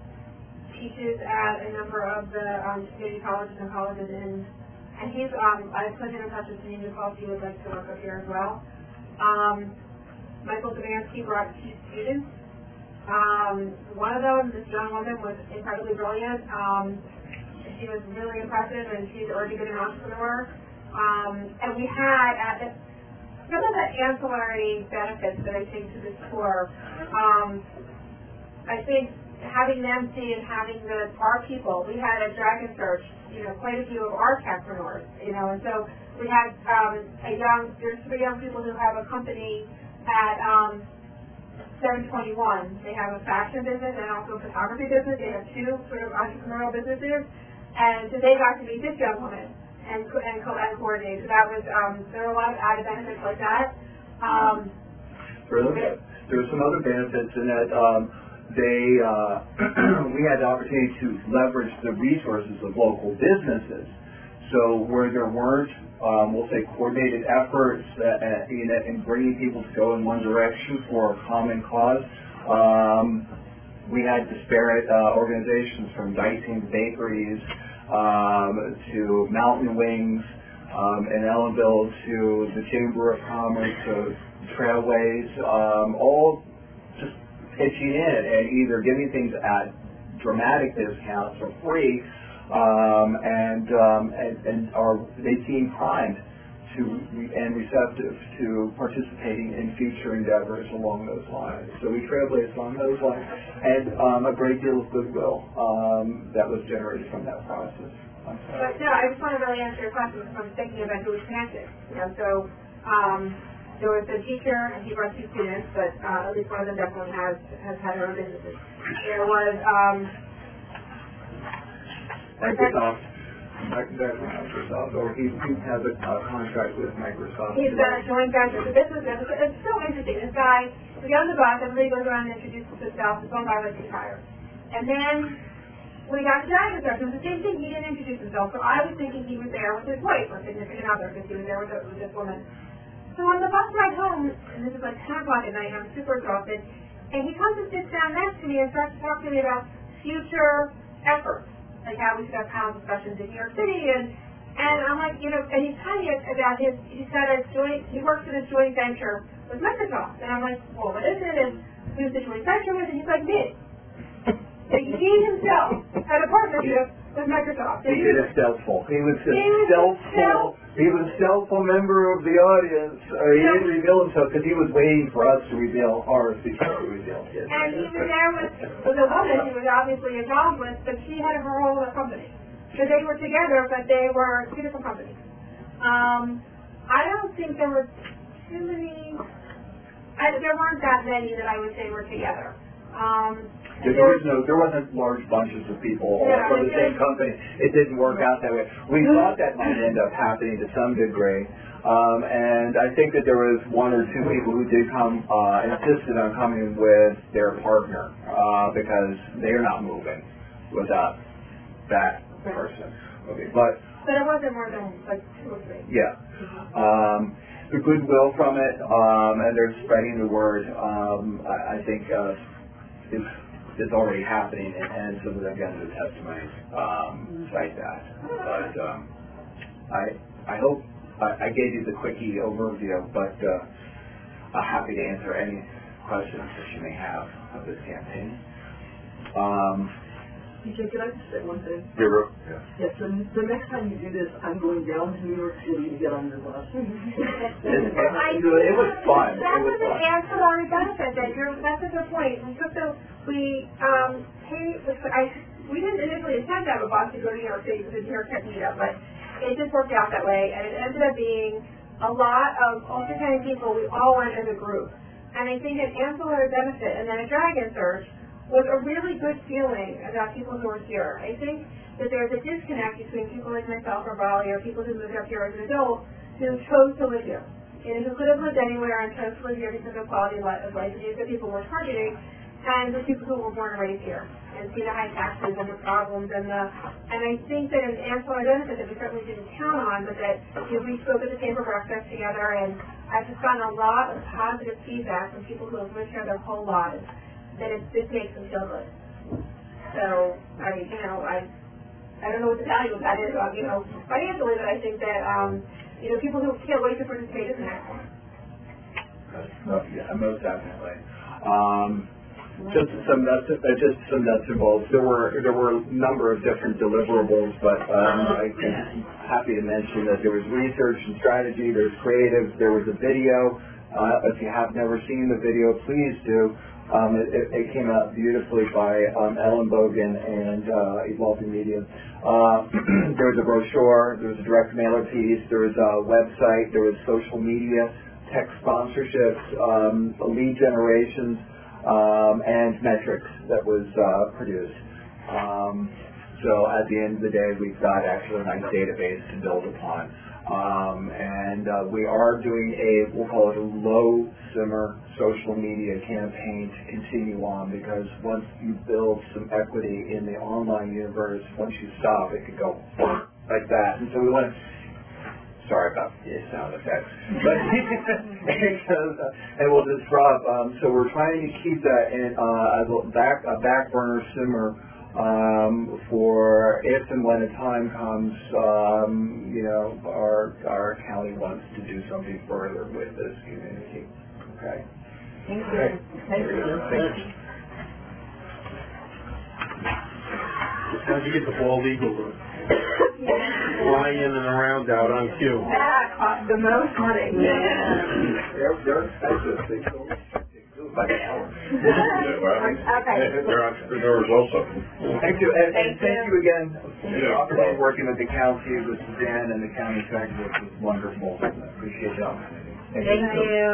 teaches at a number of the um, community colleges and colleges in, and he's, um, I put him in touch with me and if he would like to work up here as well. Um, Michael Demansky brought two students. Um, one of them, this young woman, was incredibly brilliant. Um, she was really impressive, and she's already been an entrepreneur. Um, and we had at the, some of the ancillary benefits that I think to this tour. Um, I think having them see and having the our people, we had at Dragon Search, you know, quite a few of our techpreneurs, you know, and so we had um, a young, there's three young people who have a company at um, seven twenty-one. They have a fashion business and also a photography business. They have two sort of entrepreneurial businesses, and so they got to meet this young woman and and, co- and coordinate. So that was um, there were a lot of added benefits like that. Um, Really? There were some other benefits in that um, they uh, we had the opportunity to leverage the resources of local businesses. So where there weren't, um, we'll say, coordinated efforts uh, in, in bringing people to go in one direction for a common cause, um, we had disparate uh, organizations from Dicing Bakeries um, to Mountain Wings um, in Ellenville to the Chamber of Commerce to Trailways, um, all just pitching in and either giving things at dramatic discounts for free, um, and, um, and and are they seem primed to and receptive to participating in future endeavors along those lines. So we trailblazed on those lines, and um, a great deal of goodwill um, that was generated from that process. But no, I just want to really answer your question because I'm thinking about who was connected. You know, so um, there was a teacher and he brought two students, but uh, at least one of them definitely has has had her own businesses. There was um, Microsoft. Microsoft, or he, he has a uh, contract with Microsoft. He's got a joint venture. The business, it's, it's so interesting. This guy, we got on the bus, everybody goes around and introduces himself. This one guy was retired. And then when he got to driving instruction, it was the same thing. He didn't introduce himself, so I was thinking he was there with his wife or significant other because he was there with, with this woman. So on the bus ride home, and this is like ten o'clock at night, and I'm super exhausted, and he comes and sits down next to me and starts to talk to me about future efforts. Like how we should have panel discussions in New York City, and and I'm like, you know, and he's telling me about his, he's got a joint, he works in a joint venture with Microsoft, and I'm like, well, what is it, and who's the joint venture with, and he's like, me. So he himself had a partnership with Microsoft. He did a stealthful. He was a He was a stealthful. He was a stealthful member of the audience. Uh, he Yeah. didn't reveal himself because he was waiting for us to reveal ours before we revealed his. And he was there with, with a woman he was obviously involved with, but she had her own company. So they were together, but they were two different companies. Um, I don't think there were too many, I, there weren't that many that I would say were together. Um, There, there was no, there wasn't large bunches of people all Yeah, from the it same didn't- company. It didn't work out that way. We thought that might end up happening to some degree, um, and I think that there was one or two people who did come, uh, insisted on coming with their partner, uh, because they're not moving without that person. Okay, but but it wasn't more than like two or three. yeah. Um, the goodwill from it, um, and they're spreading the word, um, I, I think, uh, is, is already happening, and, and some of them getting the testimonies, um, cite that. But, um, I, I hope I, I gave you the quickie overview, but, uh, I'm happy to answer any questions that you may have of this campaign. Um, T J, can I just say one thing? Zero. Yeah. Yes, the, the next time you do this, I'm going down to New York City to get on your bus. it, it, it was fun. That It was was an fun. ancillary benefit that you're, that's a good point. We took the, we, um, paid, I, we didn't initially intend to have a bus to go to New York City because the New York Tech meetup, but it just worked out that way, and it ended up being a lot of Ulster County people. We all went as a group. And I think an ancillary benefit and then a dragon search was a really good feeling about people who were here. I think that there's a disconnect between people like myself or Bali or people who moved up here as an adult who chose to live here. And who could have lived anywhere and chose to live here because of quality of life, of life. These are people we're targeting, and the people who were born and raised here and see the high taxes and the problems and the, and I think that an ancillary benefit that we certainly didn't count on, but that you know, we spoke at the table breakfast together, and I've just gotten a lot of positive feedback from people who have lived here their whole lives, that it, this makes them feel good. So, I, you know, I, I don't know what the value of that is, um, you know, financially, but I think that, um, you know, people who can't wait to participate is an excellent. Uh, yeah, most definitely. Um, just some nuts, uh, just some nuts and bolts. There were there were a number of different deliverables, but um, I'm happy to mention that there was research and strategy. There's creative. There was a video. Uh, if you have never seen the video, please do. Um, it, it, it came out beautifully by um, Ellen Bogan and uh, Evolving Media. Uh, there was a brochure. There was a direct mailer piece. There was a website. There was social media, tech sponsorships, um, lead generations, um, and metrics that was uh, produced. Um, so at the end of the day, we've got actually a nice database to build upon. Um, and uh, we are doing a, we'll call it a low simmer social media campaign to continue on, because once you build some equity in the online universe, once you stop, it could go like that. And so we want to, sorry about the sound effects, but it goes, uh, and we'll disrupt. Um, so we're trying to keep that in uh, a back a back burner simmer um, for if and when the time comes, um, you know, our our county wants to do something further with this community. Okay. Thank you. Okay. Thank you. Thank you. How'd you get the bald eagle to fly in and around out on cue? That cost the most money. They're, they're expensive. They go by the hour. Yeah, well, I mean, Okay. they're entrepreneurs also. Thank you, and, and Thank thank you. you again. Yeah. Obviously, working with the county, with Suzanne and the county executive was wonderful. I appreciate it. Thank you.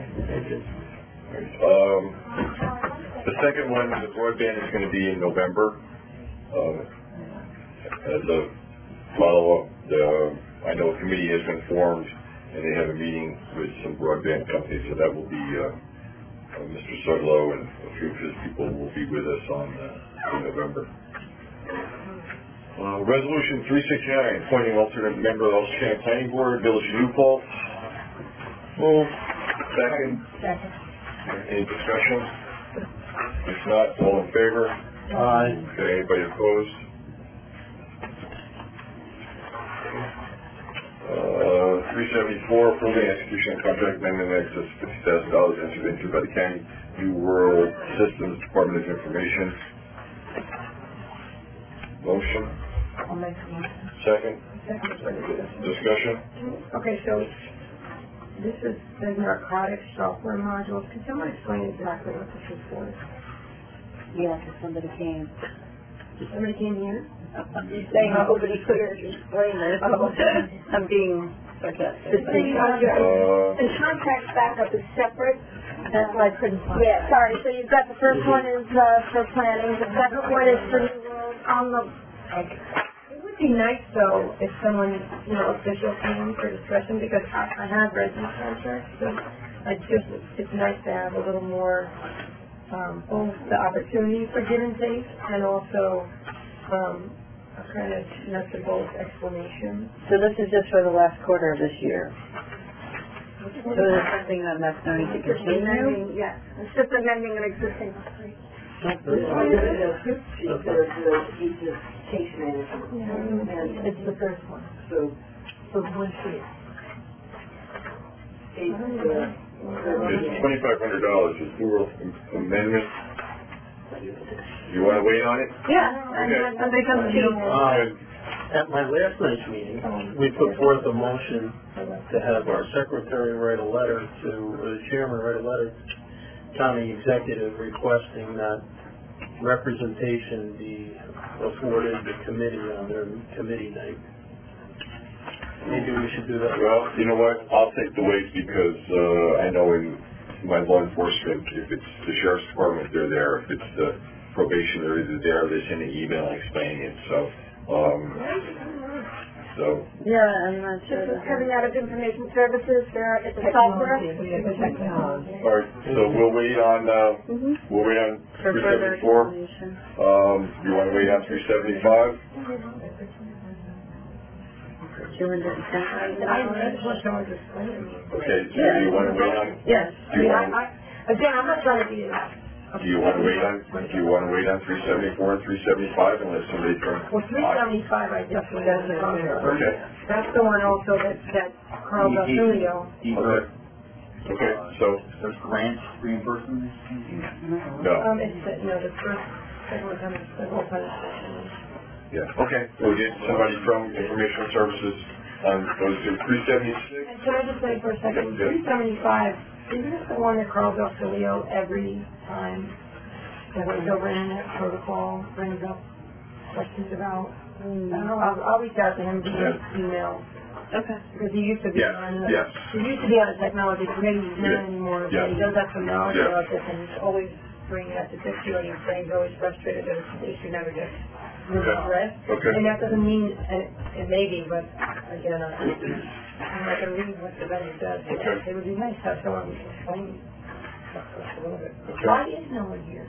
Um, the second one, the broadband, is going to be in November. Um, as a follow-up, the, I know a committee has been formed, and they have a meeting with some broadband companies, so that will be uh, uh, Mister Sudlow and a few of his people will be with us on uh, in November. Uh, resolution three sixty-nine, appointing alternate member of the Ulster County Planning Board, Village of New Paltz. Move. Second. Second. Any discussion? If not, all in favor? Aye. Okay, anybody opposed? Uh, three seventy-four, approving execution of contract amendment in excess of fifty thousand dollars entered into by the County New World Systems Department of Information. Motion? I'll make a motion. Second? Second. Discussion? Okay, so this is the narcotics software modules. Can someone explain exactly what this is for? Yeah, because somebody came. Somebody came here? You're saying nobody could explain it. I'm being sarcastic. The thing on your, Uh, the contract backup is separate. That's why I couldn't find it. Yeah, sorry, so you've got the first one is, uh, for planning, the second one is for New World on the, It would be nice though if someone, you know, official came for discussion because I, I have read these contracts, so I just, it's nice to have a little more, um, both the opportunity for give and take and also, um, a kind of nuts and bolts explanation. So this is just for the last quarter of this year. So there's something that that's going to just continue? amending, yes, it's just amending an existing. This one is the fifth sheet, the, the, sheet is case management. And It's the first one. so, so one sheet. Eight, uh, it's twenty-five hundred dollars, it's New World Amendment. You want to wait on it? Yeah, Okay. and then becomes cheap. Uh, At my last night's meeting, we put forth a motion to have our secretary write a letter to, uh, the chairman write a letter to county executive requesting that representation be afforded the committee on their committee night. Maybe we should do that. Well, you know what, I'll take the weight because, uh, I know in my law enforcement, if it's the sheriff's department, they're there. If it's the probation, they're either there, or they send an email explaining it, so, um, so, Yeah, I'm not sure. This is coming out of information services, there, it's a software. all right, so we'll wait on, uh, Mm-hmm. we'll wait on For three further seventy-four. explanation. Um, you want to wait on three seventy-five? Two hundred and ten I thousand read what dollars? someone was explaining. Okay, so do you want to wait on, Yes. I mean, I, I, again, I'm not trying to be, do you want to wait on, do you want to wait on three seventy-four and three seventy-five unless somebody turns? well, three seventy-five, I definitely got the contract. Okay, That's the one also that, that Carl Basilio. okay, okay, so, There's grant reimbursement? no, Um, it's, the- you know, the first, second one, kind of, the whole kind of section. yeah, okay, we'll get somebody from Information Services on, goes to three seventy-six. And can I just say for a second, Yeah. three seventy-five, isn't this the one that Carl Basilio every time that goes over internet protocol, brings up questions about? I don't know, I'll, I'll reach out to him via email, Okay. because he used to be Yes, on, the- yes. he used to be on the technology committee, he's Yeah, not anymore, yeah. but he does have some knowledge Yeah. about this, and he's always bringing that to Dixie, and he's saying he's always frustrated that the issue never gets really Okay. addressed. Okay. And that doesn't mean, uh, it may be, but again, I, I'm not gonna read what the vendor says, but Okay. it would be nice to have someone explain that to us a little bit. Okay. Why is no one here?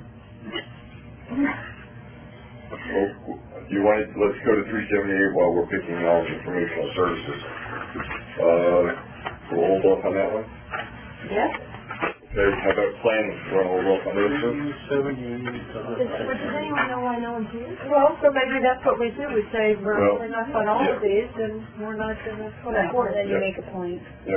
Well, you want to, let's go to three seventy-eight while we're picking knowledge informational services. Uh, we'll hold off on that one. Yes? Okay, how about planning? You want to hold off on those two? Seventy, Does, but does anyone know why no one's here? Well, so maybe that's what we do, we say we're, Well, we're not on all yeah. of these, and we're not gonna put Right, it forward. then you Yeah. make a point. Yep.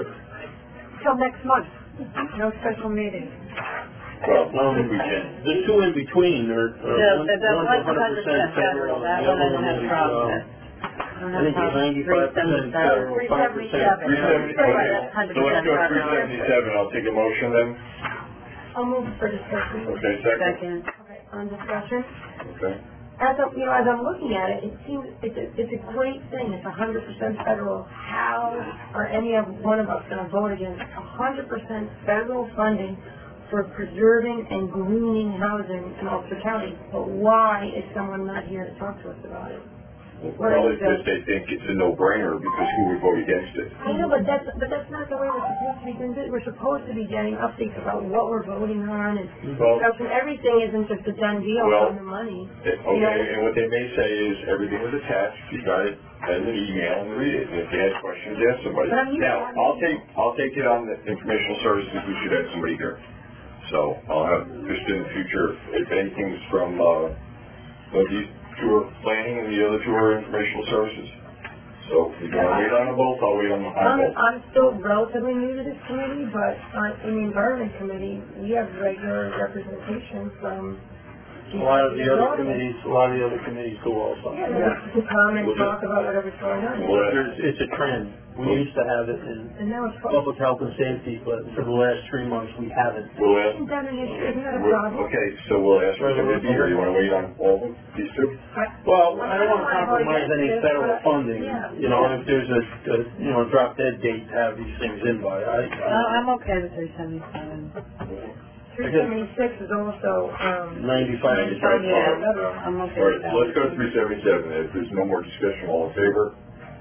Till next month, no special meeting. Well, well, I think we can. the two in between are, are No, one, the, the one's one's hundred percent federal, that and the one I other don't one have a is, problem um, with. I don't I have think a it's problem. ninety-five percent federal, five percent. Three seventy, okay, so let's go three seventy-seven, I'll take a motion then. I'll move for discussion. Okay, second. Second. Okay, on discussion. Okay. As I'm, you know, as I'm looking at it, it seems, it's a, it's a great thing, it's a hundred percent federal. How are any of, one of us gonna vote against a hundred percent federal funding for preserving and greening housing in Ulster County? But why is someone not here to talk to us about it? Well, it's just they think it's a no-brainer because who would vote against it? I know, but that's, but that's not the way we're supposed to be doing it. We're supposed to be getting updates about what we're voting on, and, Well- you know, so everything isn't just a done deal Well, on the money. Okay, and what they may say is everything was attached, you got it, send an email and read it, and if they had questions, ask somebody. But I'm used Now, to- I'll take, I'll take it on the informational services, we should have somebody here. So, I'll have, just in the future, if anything's from, uh, well, these two are planning and the other two are informational services. So, if you want to wait on them both, I'll wait on on I'm, both. I'm still relatively new to this committee, but on, in the environment committee, we have regular representation from. A lot of the other committees, a lot of the other committees do also. Yeah, to come and talk about whatever's going on. Well, There's, it's a trend. We used to have it in And now it's. public health and safety, but for the last three months, we haven't. We'll ask, Isn't that an issue? Isn't that a we'll- problem? okay, so we'll ask for somebody to be here, you want to wait on all of these two? Well, I don't want to compromise any federal funding, you know, if there's a, a, you know, drop dead date to have these things in by. I, No, I'm okay with three seventy-seven. Three seventy-six is also, um. ninety-five. Ninety-five. Yeah, federal. I'm okay All with right, that. so let's go to three seventy-seven, if there's no more discussion, all in favor?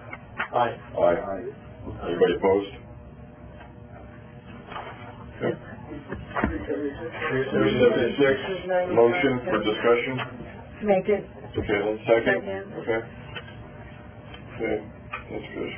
Aye. Aye. Anybody opposed? Okay. three seventy-six, motion for discussion, Make it. okay, then second? Second. Okay. Okay, that's good.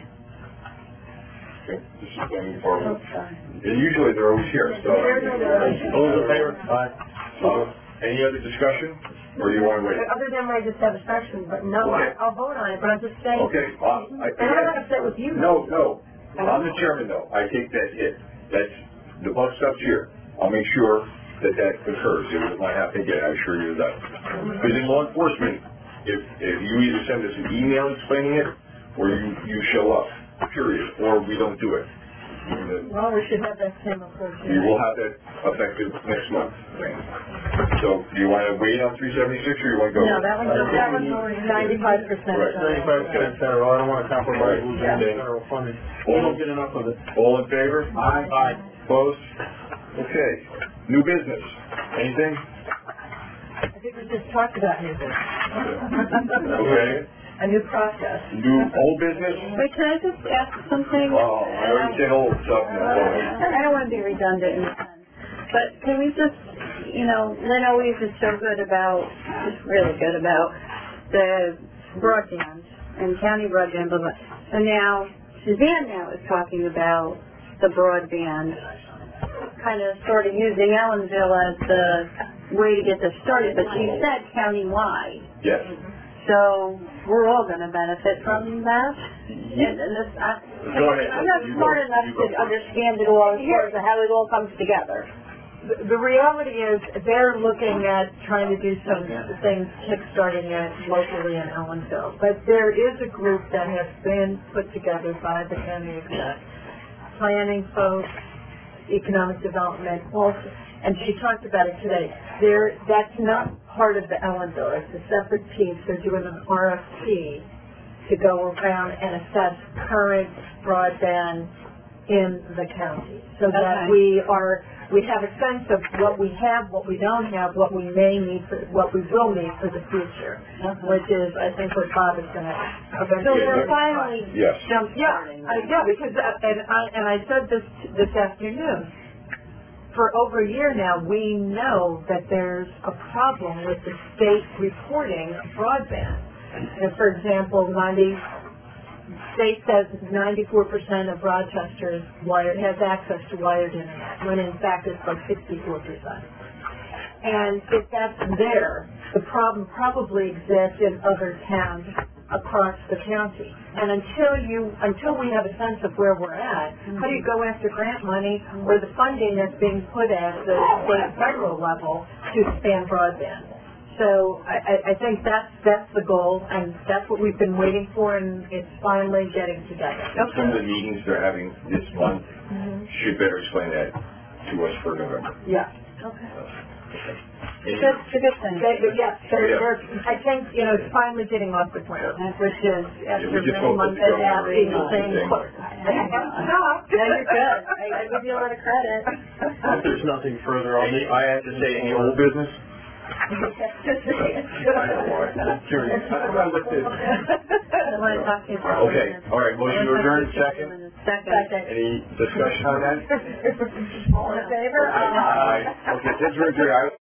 Okay, this is planning department. And usually they're always here, so. Those in favor? Aye. Uh, Any other discussion, or you want to wait? Other than my dissatisfaction, but no, Okay. I'll vote on it, but I'm just saying. Okay, uh, I, And I'm not upset with you. no, no, I'm the chairman though, I take that hit, that's, the buck stops here. I'll make sure that that occurs, it will not happen again, I assure you of that. Because in law enforcement, if, if you either send us an email explaining it, or you, you show up, period, or we don't do it. Well, we should have that same approach. You will have that effective next month. So, do you want to wait on three seventy-six, or you want to go? No, that one's, That was already ninety-five percent. Right. Ninety-five percent federal, I don't want to compromise losing Yeah. any federal funding. We don't get enough of it. All in favor? Aye. Aye. Opposed? Okay. New business. Anything? I think we just talked about new business. Okay. A new process. New old business? wait, can I just ask something? Oh, I already said old stuff. I don't want to be redundant in a sense, but can we just, you know, Lynn always is so good about, just really good about the broadband and county broadband, blah, blah. So now, Suzanne now is talking about the broadband, kind of sort of using Ellensville as the way to get this started, but she said countywide. Yes. So we're all going to benefit from that. And, and this, I, Go ahead. I'm not You smart go. enough You to go first. understand it all as far as how it all comes together. The, the reality is, they're looking at trying to do some things kickstarting it locally in Ellensville. But there is a group that has been put together by the county exec, planning folks, economic development, also, and she talked about it today. There, that's not part of the Ellensville. It's a separate piece. They're doing an R F P to go around and assess current broadband in the county, so that Okay. we are, we have a sense of what we have, what we don't have, what we may need, for, what we will need for the future, which is, I think, what Bob is going to So eventually. we're finally Yes. jump Yeah, starting. I, yeah, because, uh, and I, and I said this this afternoon, for over a year now, we know that there's a problem with the state reporting broadband. And for example, ninety, state says ninety-four percent of Rochester is wired, has access to wired internet, when in fact it's like sixty-four percent. And if that's there, the problem probably exists in other towns across the county. And until you, until we have a sense of where we're at, how do you go after grant money or the funding that's being put at the state and federal level to expand broadband? So I, I, I think that's, that's the goal, and that's what we've been waiting for, and it's finally getting together. Some of the meetings they're having this month Mm-hmm. should better explain that to us for November. Yeah. Okay. Okay. It's a, it's a good thing. They, but yeah, they're, Yeah. they're, I think, you know, it's finally getting off the ground, which is after we just many hope months that of the governor asking the is same the same way. question. No, you're good. I, I give you a lot of credit. If there's nothing further, I'll Any, make, I have to say, any old business? curious. I want to talk to you for a Okay, minute. all right, motion to adjourn, second. Second. Any discussion on that? All in favor? Aye. Okay, since we're adjourned, I